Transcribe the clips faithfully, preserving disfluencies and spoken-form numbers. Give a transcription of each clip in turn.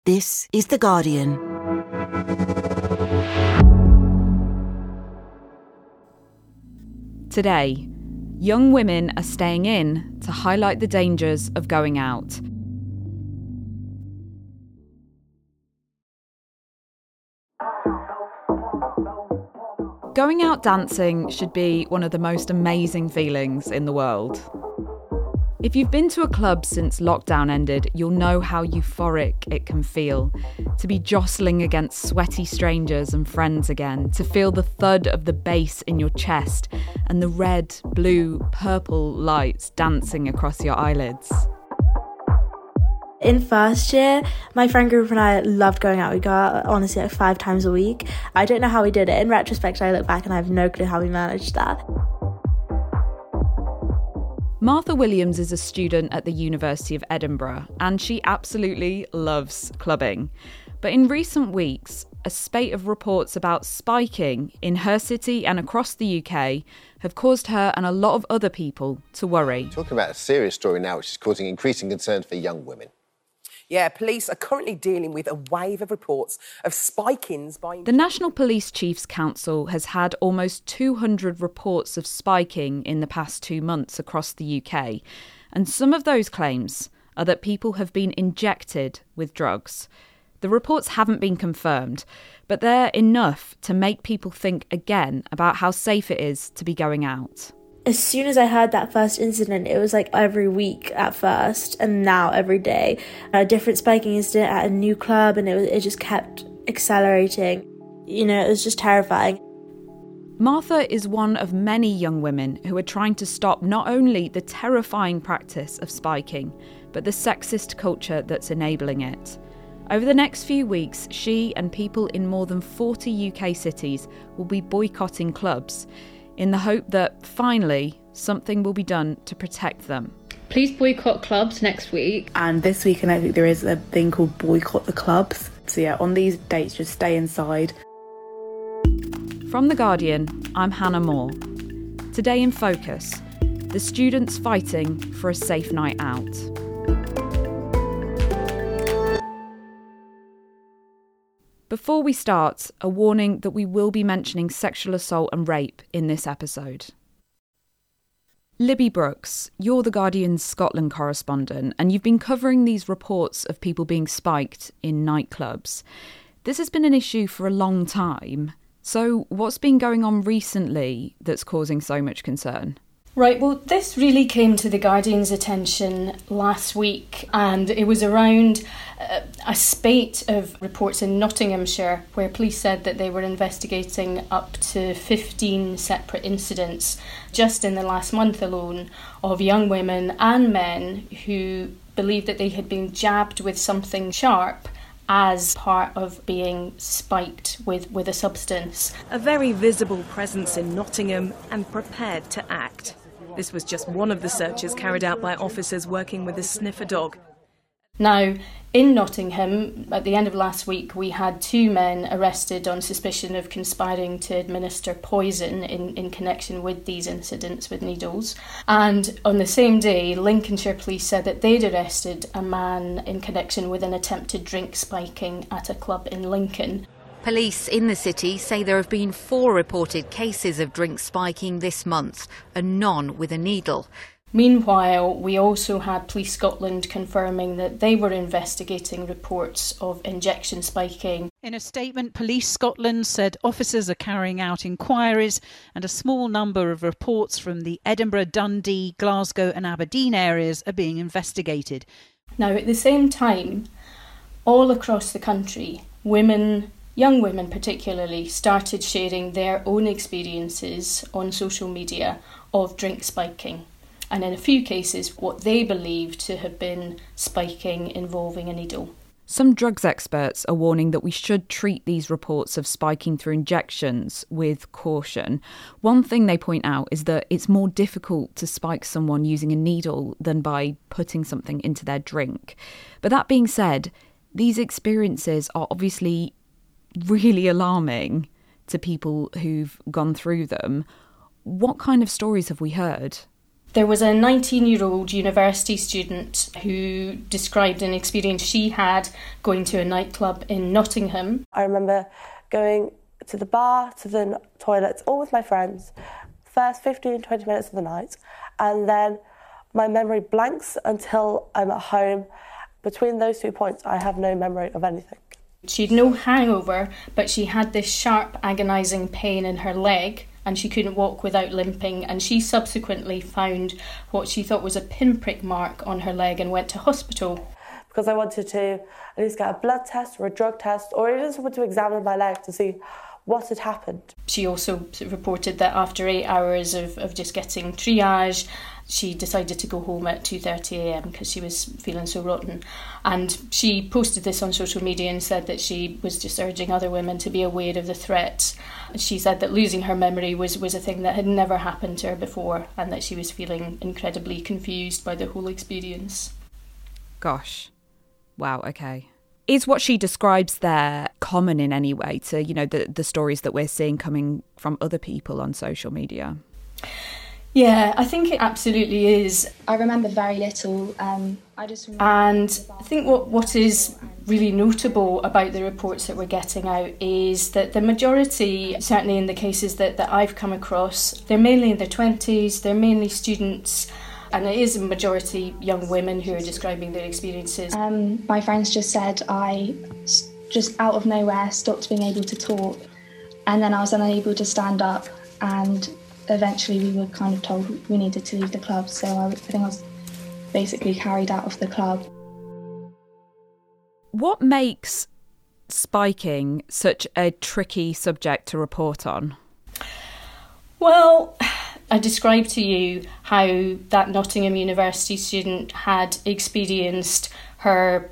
This is The Guardian. Today, young women are staying in to highlight the dangers of going out. Going out dancing should be one of the most amazing feelings in the world. If you've been to a club since lockdown ended, you'll know how euphoric it can feel. To be jostling against sweaty strangers and friends again, to feel the thud of the bass in your chest and the red, blue, purple lights dancing across your eyelids. In first year, my friend group and I loved going out. We go out, honestly, like five times a week. I don't know how we did it. In retrospect, I look back and I have no clue how we managed that. Martha Williams is a student at the University of Edinburgh, and she absolutely loves clubbing. But in recent weeks, a spate of reports about spiking in her city and across the U K have caused her and a lot of other people to worry. Talking about a serious story now which is causing increasing concern for young women. Yeah, police are currently dealing with a wave of reports of spike-ins by... The National Police Chiefs Council has had almost two hundred reports of spiking in the past two months across the U K. And some of those claims are that people have been injected with drugs. The reports haven't been confirmed, but they're enough to make people think again about how safe it is to be going out. As soon as I heard that first incident, it was like every week at first, and now every day. A different spiking incident at a new club, and it, was, it just kept accelerating. You know, it was just terrifying. Martha is one of many young women who are trying to stop not only the terrifying practice of spiking, but the sexist culture that's enabling it. Over the next few weeks, she and people in more than forty U K cities will be boycotting clubs, in the hope that, finally, something will be done to protect them. Please boycott clubs next week. And this week and next week there is a thing called Boycott the Clubs. So yeah, on these dates, just stay inside. From The Guardian, I'm Hannah Moore. Today in Focus, the students fighting for a safe night out. Before we start, a warning that we will be mentioning sexual assault and rape in this episode. Libby Brooks, you're The Guardian's Scotland correspondent, and you've been covering these reports of people being spiked in nightclubs. This has been an issue for a long time. So what's been going on recently that's causing so much concern? Right, well, this really came to The Guardian's attention last week, and it was around uh, a spate of reports in Nottinghamshire where police said that they were investigating up to fifteen separate incidents just in the last month alone of young women and men who believed that they had been jabbed with something sharp as part of being spiked with, with a substance. A very visible presence in Nottingham and prepared to act. This was just one of the searches carried out by officers working with a sniffer dog. Now, in Nottingham, at the end of last week, we had two men arrested on suspicion of conspiring to administer poison in, in connection with these incidents with needles. And on the same day, Lincolnshire police said that they'd arrested a man in connection with an attempted drink spiking at a club in Lincoln. Police in the city say there have been four reported cases of drink spiking this month, and none with a needle. Meanwhile, we also had Police Scotland confirming that they were investigating reports of injection spiking. In a statement, Police Scotland said officers are carrying out inquiries and a small number of reports from the Edinburgh, Dundee, Glasgow and Aberdeen areas are being investigated. Now, at the same time, all across the country, women, young women particularly, started sharing their own experiences on social media of drink spiking. And in a few cases, what they believed to have been spiking involving a needle. Some drugs experts are warning that we should treat these reports of spiking through injections with caution. One thing they point out is that it's more difficult to spike someone using a needle than by putting something into their drink. But that being said, these experiences are obviously really alarming to people who've gone through them. What kind of stories have we heard? There was a nineteen-year-old university student who described an experience she had going to a nightclub in Nottingham. I remember going to the bar, to the toilets, all with my friends, first fifteen, twenty minutes of the night, and then my memory blanks until I'm at home. Between those two points, I have no memory of anything. She'd no hangover, but she had this sharp, agonising pain in her leg, and she couldn't walk without limping, and she subsequently found what she thought was a pinprick mark on her leg and went to hospital. Because I wanted to at least get a blood test or a drug test, or even someone to examine my leg to see what had happened. She also reported that after eight hours of, of just getting triage, she decided to go home at two thirty a m because she was feeling so rotten. And she posted this on social media and said that she was just urging other women to be aware of the threats. She said that losing her memory was, was a thing that had never happened to her before, and that she was feeling incredibly confused by the whole experience. Gosh. Wow, okay. Is what she describes there common in any way to, you know, the, the stories that we're seeing coming from other people on social media? Yeah, I think it absolutely is. I remember very little. Um, I just remember and I think what, what is really notable about the reports that we're getting out is that the majority, certainly in the cases that, that I've come across, they're mainly in their twenties, they're mainly students, and it is a majority young women who are describing their experiences. Um, my friends just said I just out of nowhere stopped being able to talk, and then I was unable to stand up, and eventually we were kind of told we needed to leave the club, so I, I think I was basically carried out of the club. What makes spiking such a tricky subject to report on? Well, I described to you how that Nottingham University student had experienced her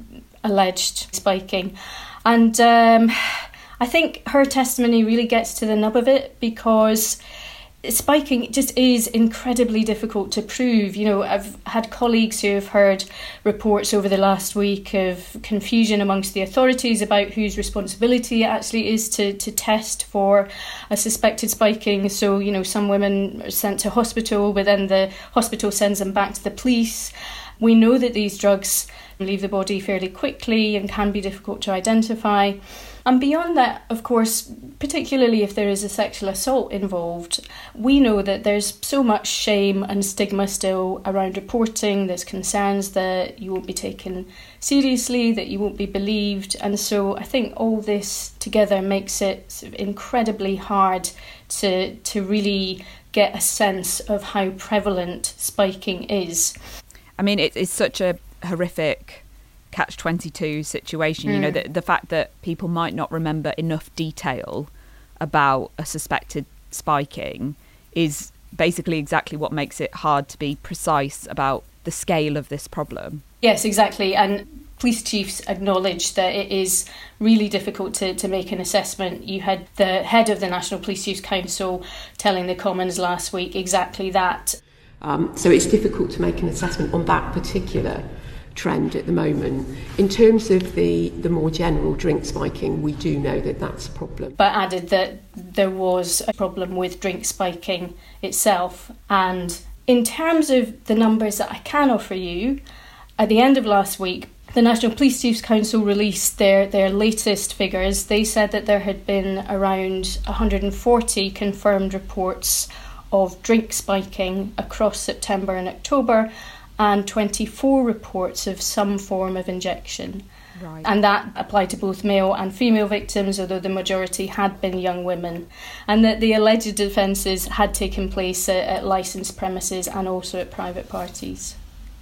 alleged spiking. And um, I think her testimony really gets to the nub of it, because spiking just is incredibly difficult to prove. You know, I've had colleagues who have heard reports over the last week of confusion amongst the authorities about whose responsibility it actually is to, to test for a suspected spiking. So, you know, some women are sent to hospital, but then the hospital sends them back to the police. We know that these drugs leave the body fairly quickly and can be difficult to identify. And beyond that, of course, particularly if there is a sexual assault involved, we know that there's so much shame and stigma still around reporting. There's concerns that you won't be taken seriously, that you won't be believed. And so I think all this together makes it sort of incredibly hard to, to really get a sense of how prevalent spiking is. I mean, it, it's such a horrific catch twenty-two situation, mm. you know, the, the fact that people might not remember enough detail about a suspected spiking is basically exactly what makes it hard to be precise about the scale of this problem. Yes, exactly. And police chiefs acknowledge that it is really difficult to, to make an assessment. You had the head of the National Police Youth Council telling the Commons last week exactly that. Um, so it's difficult to make an assessment on that particular trend at the moment. In terms of the, the more general drink spiking, we do know that that's a problem. But added that there was a problem with drink spiking itself. And in terms of the numbers that I can offer you, at the end of last week, the National Police Youth Council released their, their latest figures. They said that there had been around one hundred forty confirmed reports of drink spiking across September and October, and twenty-four reports of some form of injection. Right. And that applied to both male and female victims, although the majority had been young women. And that the alleged offences had taken place at, at licensed premises and also at private parties.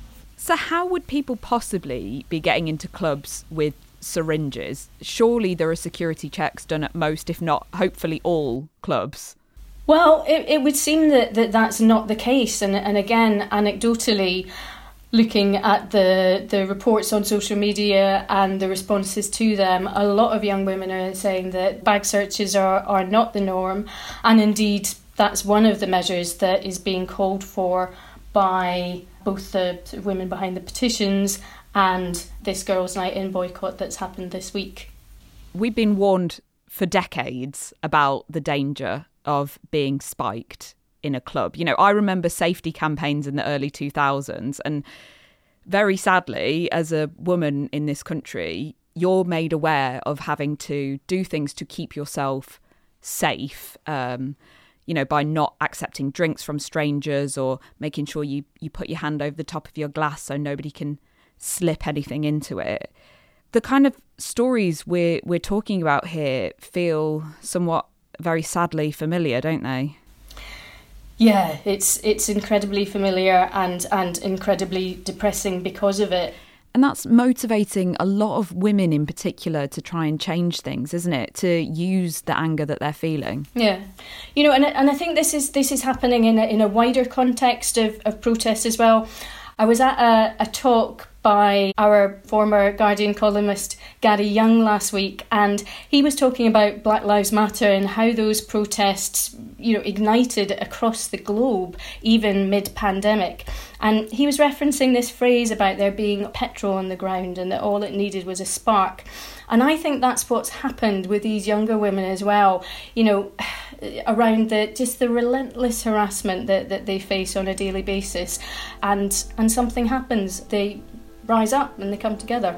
So how would people possibly be getting into clubs with syringes? Surely there are security checks done at most, if not hopefully all, clubs. Well, it, it would seem that, that that's not the case. And, and again, anecdotally, looking at the, the reports on social media and the responses to them, a lot of young women are saying that bag searches are, are not the norm. And indeed, that's one of the measures that is being called for by both the women behind the petitions and this Girls' Night In boycott that's happened this week. We've been warned for decades about the danger of being spiked in a club. You know, I remember safety campaigns in the early two thousands, and very sadly, as a woman in this country, you're made aware of having to do things to keep yourself safe, um, you know, by not accepting drinks from strangers or making sure you, you put your hand over the top of your glass so nobody can slip anything into it. The kind of stories we're, we're talking about here feel somewhat very sadly familiar, don't they? Yeah, it's it's incredibly familiar and, and incredibly depressing because of it. And that's motivating a lot of women in particular to try and change things, isn't it? To use the anger that they're feeling. Yeah. You know, and and I think this is this is happening in a, in a wider context of, of protests as well. I was at a, a talk by our former Guardian columnist Gary Young last week, and he was talking about Black Lives Matter and how those protests, you know, ignited across the globe, even mid-pandemic. And he was referencing this phrase about there being petrol on the ground and that all it needed was a spark. And I think that's what's happened with these younger women as well, you know, around the just the relentless harassment that, that they face on a daily basis. And and something happens. They rise up and they come together.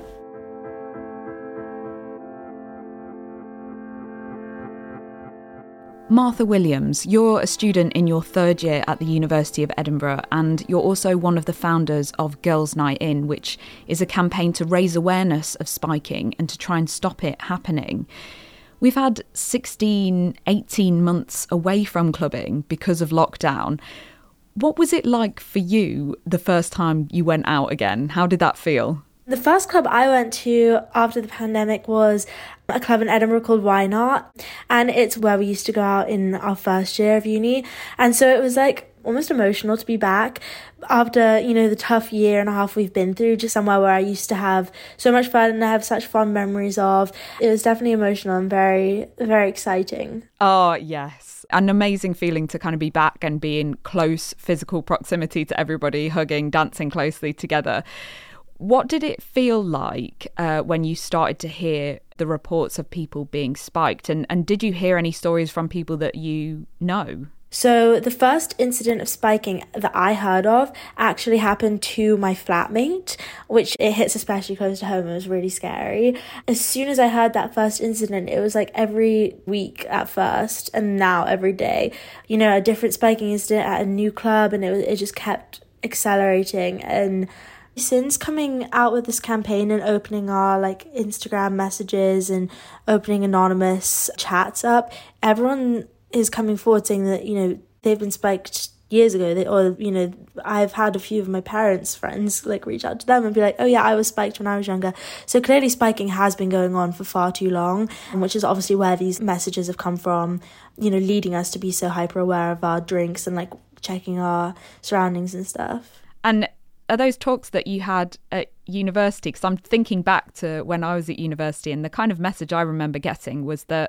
Martha Williams, you're a student in your third year at the University of Edinburgh, and you're also one of the founders of Girls' Night In, which is a campaign to raise awareness of spiking and to try and stop it happening. We've had sixteen, eighteen months away from clubbing because of lockdown. What was it like for you the first time you went out again? How did that feel? The first club I went to after the pandemic was a club in Edinburgh called Why Not? And it's where we used to go out in our first year of uni. And so it was like almost emotional to be back after, you know, the tough year and a half we've been through, just somewhere where I used to have so much fun and I have such fond memories of. It was definitely emotional and very, very exciting. Oh, yes. An amazing feeling to kind of be back and be in close physical proximity to everybody, hugging, dancing closely together. What did it feel like uh, when you started to hear the reports of people being spiked? And, and did you hear any stories from people that you know? So the first incident of spiking that I heard of actually happened to my flatmate, which it hits especially close to home. It was really scary. As soon as I heard that first incident, it was like every week at first and now every day, you know, a different spiking incident at a new club, and it was, it just kept accelerating. And since coming out with this campaign and opening our like Instagram messages and opening anonymous chats up, everyone is coming forward saying that, you know, they've been spiked years ago. They, or, you know, I've had a few of my parents' friends like reach out to them and be like, oh yeah, I was spiked when I was younger. So clearly spiking has been going on for far too long, which is obviously where these messages have come from, you know, leading us to be so hyper aware of our drinks and like checking our surroundings and stuff. And are those talks that you had at university? Because I'm thinking back to when I was at university, and the kind of message I remember getting was that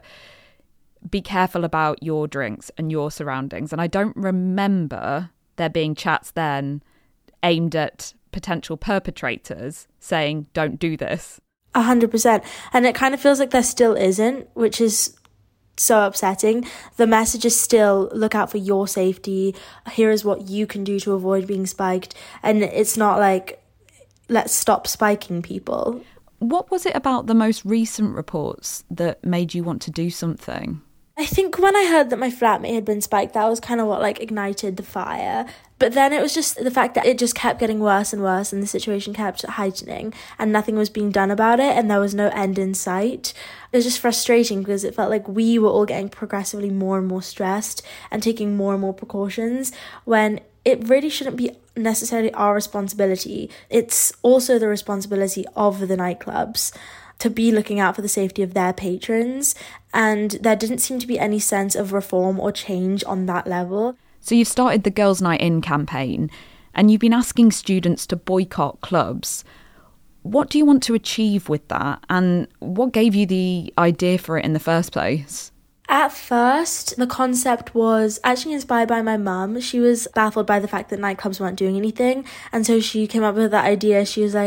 be careful about your drinks and your surroundings. And I don't remember there being chats then aimed at potential perpetrators saying, don't do this. A hundred percent. And it kind of feels like there still isn't, which is so upsetting. The message is still, look out for your safety. Here is what you can do to avoid being spiked. And it's not like, let's stop spiking people. What was it about the most recent reports that made you want to do something? I think when I heard that my flatmate had been spiked, that was kind of what like ignited the fire. But then it was just the fact that it just kept getting worse and worse and the situation kept heightening and nothing was being done about it and there was no end in sight. It was just frustrating because it felt like we were all getting progressively more and more stressed and taking more and more precautions when it really shouldn't be necessarily our responsibility. It's also the responsibility of the nightclubs to be looking out for the safety of their patrons, and there didn't seem to be any sense of reform or change on that level. So you've started the Girls' Night In campaign, and you've been asking students to boycott clubs. What do you want to achieve with that, and what gave you the idea for it in the first place? At first, the concept was actually inspired by my mum. She was baffled by the fact that nightclubs weren't doing anything, and so she came up with that idea. She was like,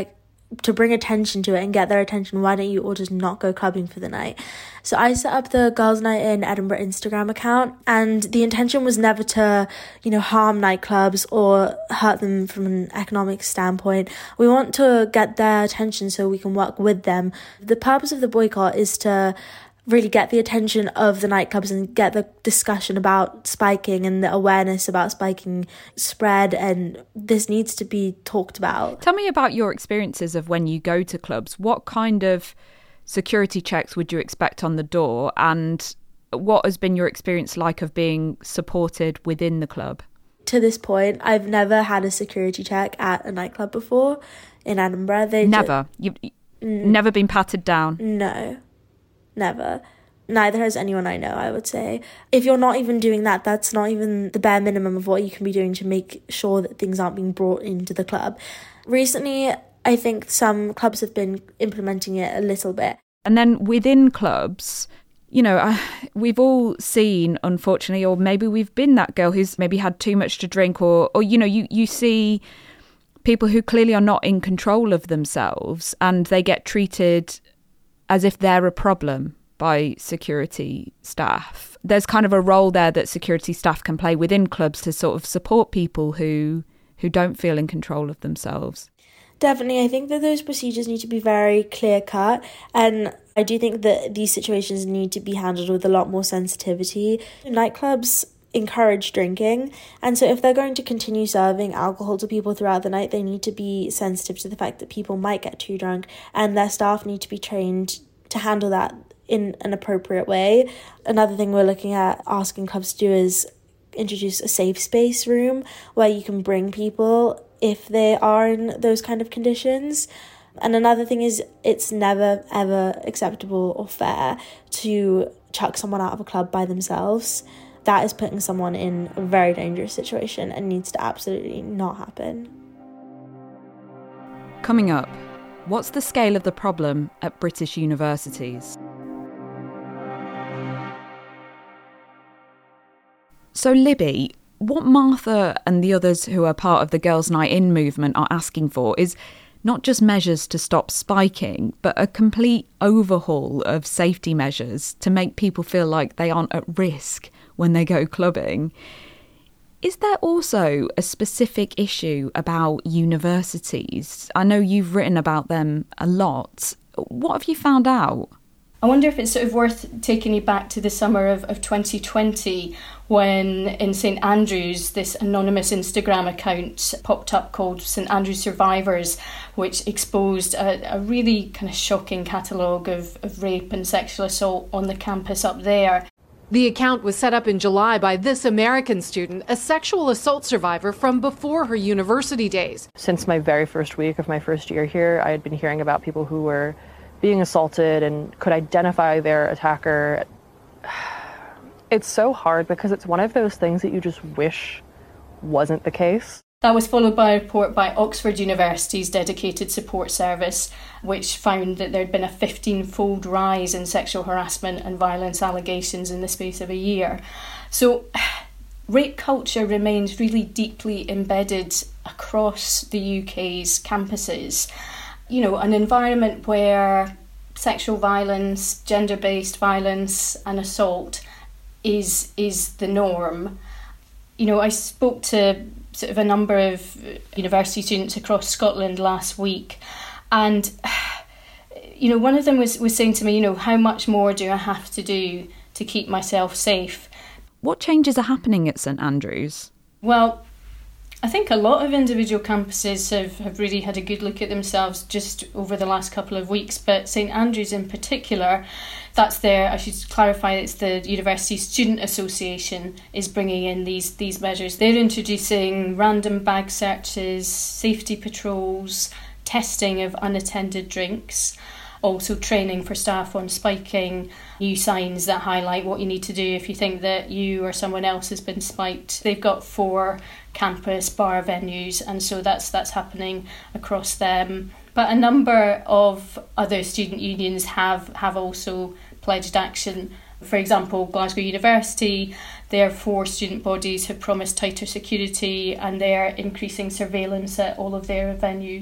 to bring attention to it and get their attention, why don't you all just not go clubbing for the night? So I set up the Girls' Night in Edinburgh Instagram account, and the intention was never to, you know, harm nightclubs or hurt them from an economic standpoint. We want to get their attention so we can work with them. The purpose of the boycott is to really get the attention of the nightclubs and get the discussion about spiking and the awareness about spiking spread, and this needs to be talked about. Tell me about your experiences of when you go to clubs. What kind of security checks would you expect on the door, and what has been your experience like of being supported within the club? To this point, I've never had a security check at a nightclub before in Edinburgh. They never? Ju- You've mm, never been patted down? No. Never. Neither has anyone I know, I would say. If you're not even doing that, that's not even the bare minimum of what you can be doing to make sure that things aren't being brought into the club. Recently, I think some clubs have been implementing it a little bit. And then within clubs, you know, uh, we've all seen, unfortunately, or maybe we've been that girl who's maybe had too much to drink, or, or you know, you, you see people who clearly are not in control of themselves and they get treated as if they're a problem by security staff. There's kind of a role there that security staff can play within clubs to sort of support people who who don't feel in control of themselves. Definitely, I think that those procedures need to be very clear-cut, and I do think that these situations need to be handled with a lot more sensitivity. Nightclubs encourage drinking, and so if they're going to continue serving alcohol to people throughout the night, they need to be sensitive to the fact that people might get too drunk, and their staff need to be trained to handle that in an appropriate way. Another thing we're looking at asking clubs to do is introduce a safe space room where you can bring people if they are in those kind of conditions. And another thing is, it's never ever acceptable or fair to chuck someone out of a club by themselves. That is putting someone in a very dangerous situation and needs to absolutely not happen. Coming up, what's the scale of the problem at British universities? So Libby, what Martha and the others who are part of the Girls' Night In movement are asking for is not just measures to stop spiking, but a complete overhaul of safety measures to make people feel like they aren't at risk when they go clubbing. Is there also a specific issue about universities? I know you've written about them a lot. What have you found out? I wonder if it's sort of worth taking you back to the summer of, of twenty twenty when in St Andrews this anonymous Instagram account popped up called St Andrews Survivors, which exposed a, a really kind of shocking catalogue of, of rape and sexual assault on the campus up there. The account was set up in July by this American student, a sexual assault survivor from before her university days. Since my very first week of my first year here, I had been hearing about people who were being assaulted and could identify their attacker. It's so hard because it's one of those things that you just wish wasn't the case. That was followed by a report by Oxford University's dedicated support service, which found that there had been a fifteen-fold rise in sexual harassment and violence allegations in the space of a year. So rape culture remains really deeply embedded across the U K's campuses. You know, an environment where sexual violence, gender-based violence and assault is is the norm. You know, I spoke to sort of a number of university students across Scotland last week, and you know, one of them was, was saying to me, you know, how much more do I have to do to keep myself safe? What changes are happening at St Andrews? Well, I think a lot of individual campuses have, have really had a good look at themselves just over the last couple of weeks, but St Andrews in particular, that's their, I should clarify, it's the University Student Association is bringing in these, these measures. They're introducing random bag searches, safety patrols, testing of unattended drinks, also training for staff on spiking, new signs that highlight what you need to do if you think that you or someone else has been spiked. They've got four campus bar venues, and so that's that's happening across them. But a number of other student unions have, have also pledged action. For example, Glasgow University, their four student bodies have promised tighter security and they're increasing surveillance at all of their venues.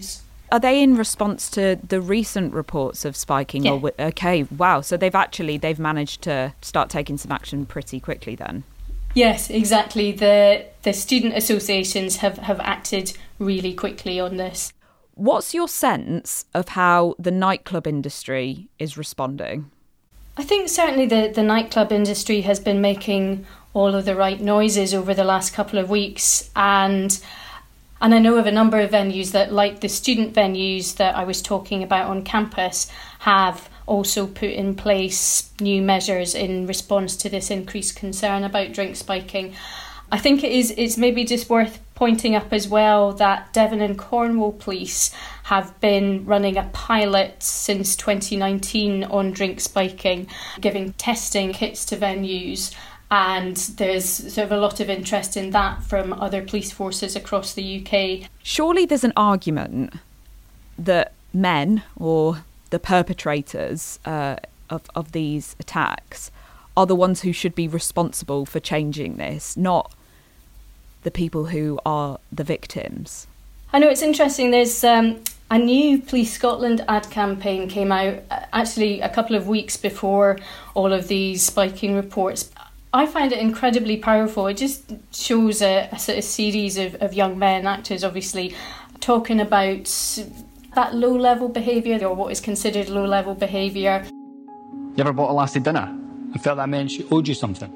Are they in response to the recent reports of spiking? Yeah. Or okay, wow. So they've actually, they've managed to start taking some action pretty quickly then. Yes, exactly. The the student associations have, have acted really quickly on this. What's your sense of how the nightclub industry is responding? I think certainly the, the nightclub industry has been making all of the right noises over the last couple of weeks, and and I know of a number of venues that, like the student venues that I was talking about on campus, have also put in place new measures in response to this increased concern about drink spiking. I think it is it's maybe just worth pointing up as well that Devon and Cornwall Police have been running a pilot since twenty nineteen on drink spiking, giving testing kits to venues, and there's sort of a lot of interest in that from other police forces across the U K. Surely there's an argument that men, or the perpetrators uh, of, of these attacks, are the ones who should be responsible for changing this, not the people who are the victims. I know it's interesting, there's um, a new Police Scotland ad campaign came out uh, actually a couple of weeks before all of these spiking reports. I find it incredibly powerful. It just shows a, a sort of series of, of young men actors obviously talking about that low-level behaviour, or what is considered low-level behaviour. You ever bought a lassie dinner and felt that meant she owed you something?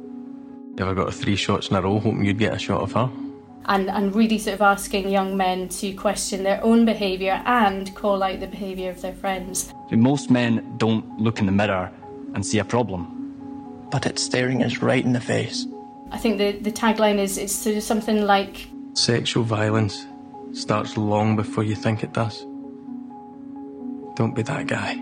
You ever got three shots in a row hoping you'd get a shot of her? And, and really sort of asking young men to question their own behaviour and call out the behaviour of their friends. Most men don't look in the mirror and see a problem. But it's staring us right in the face. I think the, the tagline is it's sort of something like... Sexual violence starts long before you think it does. Don't be that guy.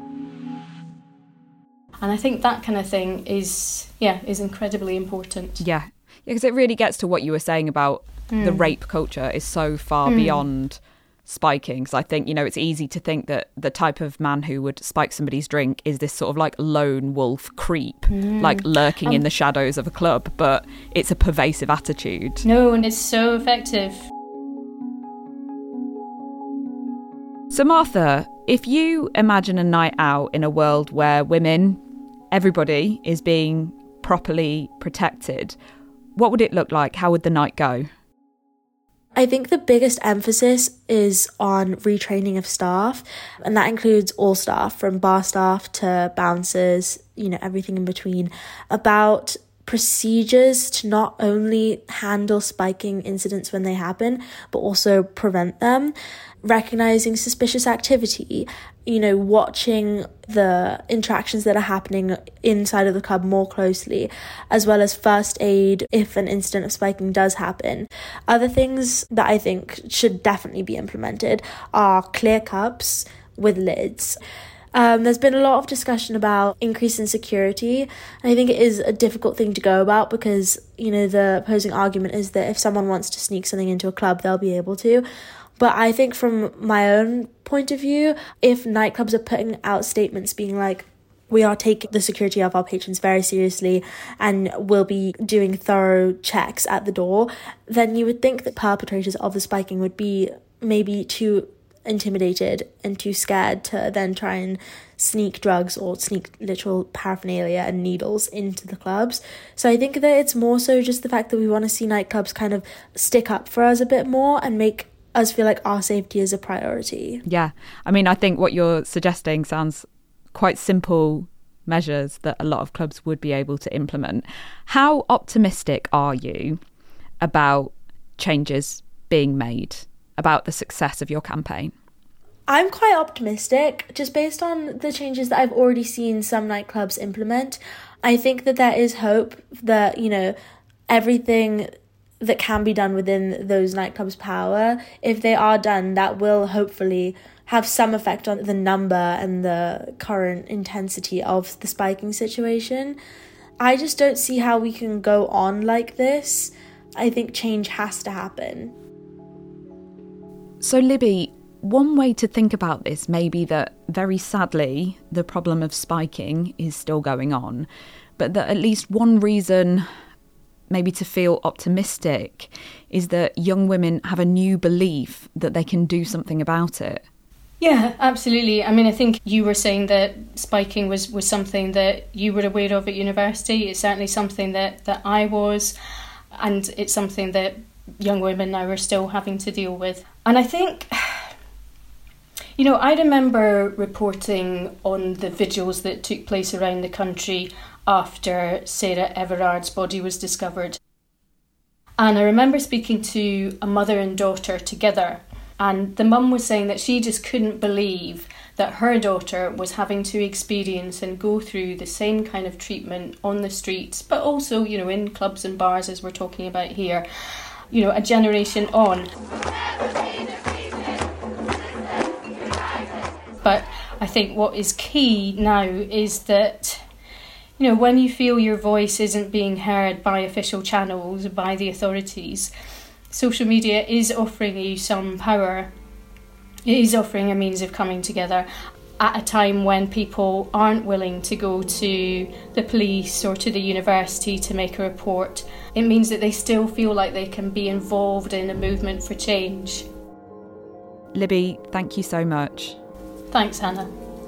And I think that kind of thing is, yeah, is incredibly important. Yeah, because it really gets to what you were saying about mm. the rape culture is so far mm. beyond spiking. So I think, you know, it's easy to think that the type of man who would spike somebody's drink is this sort of like lone wolf creep, mm. like lurking um, in the shadows of a club, but it's a pervasive attitude. No, and it's so effective. So Martha, if you imagine a night out in a world where women, everybody is being properly protected, what would it look like? How would the night go? I think the biggest emphasis is on retraining of staff, and that includes all staff, from bar staff to bouncers, you know, everything in between, about procedures to not only handle spiking incidents when they happen, but also prevent them, recognizing suspicious activity, you know, watching the interactions that are happening inside of the club more closely, as well as first aid if an incident of spiking does happen. Other things that I think should definitely be implemented are clear cups with lids. Um, there's been a lot of discussion about increase in security, and I think it is a difficult thing to go about because, you know, the opposing argument is that if someone wants to sneak something into a club, they'll be able to. But I think from my own point of view, if nightclubs are putting out statements being like, we are taking the security of our patrons very seriously and will be doing thorough checks at the door, then you would think that perpetrators of the spiking would be maybe too intimidated and too scared to then try and sneak drugs or sneak literal paraphernalia and needles into the clubs. So I think that it's more so just the fact that we want to see nightclubs kind of stick up for us a bit more and make us feel like our safety is a priority. Yeah, I mean, I think what you're suggesting sounds quite simple measures that a lot of clubs would be able to implement. How optimistic are you about changes being made, about the success of your campaign? I'm quite optimistic, just based on the changes that I've already seen some nightclubs implement. I think that there is hope that, you know, everything that can be done within those nightclubs' power, if they are done, that will hopefully have some effect on the number and the current intensity of the spiking situation. I just don't see how we can go on like this. I think change has to happen. So Libby, one way to think about this may be that, very sadly, the problem of spiking is still going on, but that at least one reason maybe to feel optimistic, is that young women have a new belief that they can do something about it. Yeah, absolutely. I mean, I think you were saying that spiking was, was something that you were aware of at university. It's certainly something that, that I was, and it's something that young women now are still having to deal with. And I think, you know, I remember reporting on the vigils that took place around the country after Sarah Everard's body was discovered. And I remember speaking to a mother and daughter together, and the mum was saying that she just couldn't believe that her daughter was having to experience and go through the same kind of treatment on the streets, but also, you know, in clubs and bars, as we're talking about here, you know, a generation on. But I think what is key now is that, you know, when you feel your voice isn't being heard by official channels, by the authorities, social media is offering you some power. It is offering a means of coming together at a time when people aren't willing to go to the police or to the university to make a report. It means that they still feel like they can be involved in a movement for change. Libby, thank you so much. Thanks, Hannah.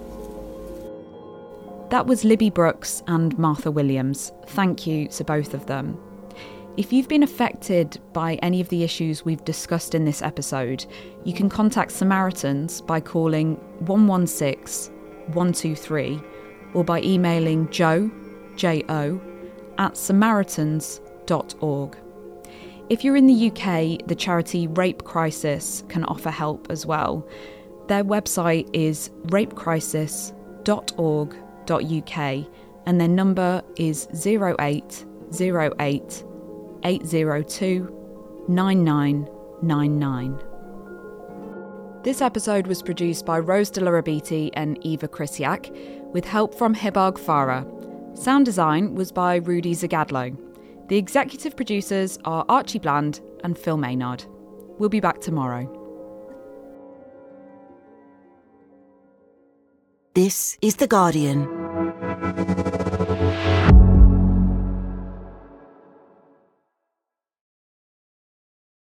That was Libby Brooks and Martha Williams. Thank you to both of them. If you've been affected by any of the issues we've discussed in this episode, you can contact Samaritans by calling one one six, one two three or by emailing jo, J O, at samaritans dot org. If you're in the U K, the charity Rape Crisis can offer help as well. Their website is rape crisis dot org dot U K and their number is zero eight zero eight eight zero two nine nine nine nine. This episode was produced by Rose de la Rabiti and Eva Krysiak, with help from Hibag Farah. Sound design was by Rudy Zagadlo. The executive producers are Archie Bland and Phil Maynard. We'll be back tomorrow. This is The Guardian.